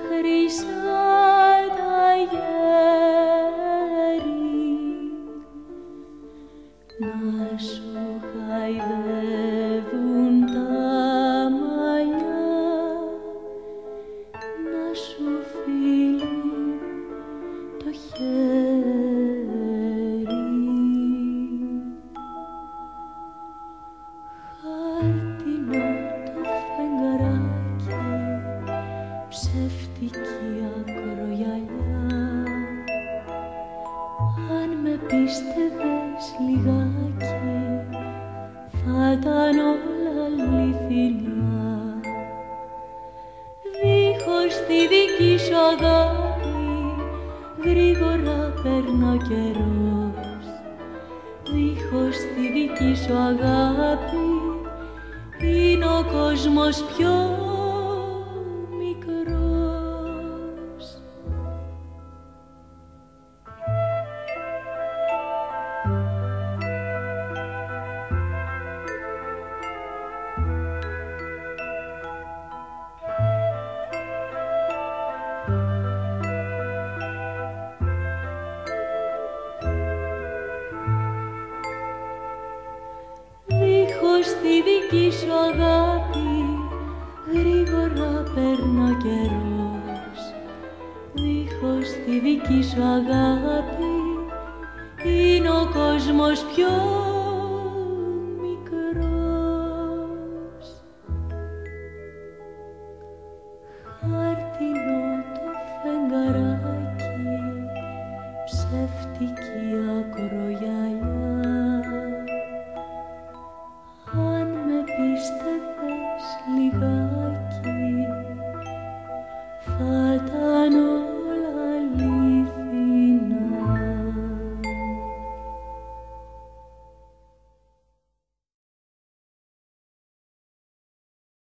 χρυσά τα γέρη, να σου χαϊδεύουν τα μαλλιά, να σου φίλει το χέρι. Χάρτινο το φεγγαράκι, ψεύτικη ακρογιαλιά, αν με πίστευες λιγάκι θα ήταν όλα αληθινά. Δίχως τη δική σου αγάπη γρήγορα περνά ο καιρός, δίχως τη δική σου αγάπη είναι ο κόσμος πιο μικρός. Δίχως τη δική σου αγάπη γρήγορα περνά ο καιρός, δίχως τη δική σου αγάπη είναι ο κόσμος πιο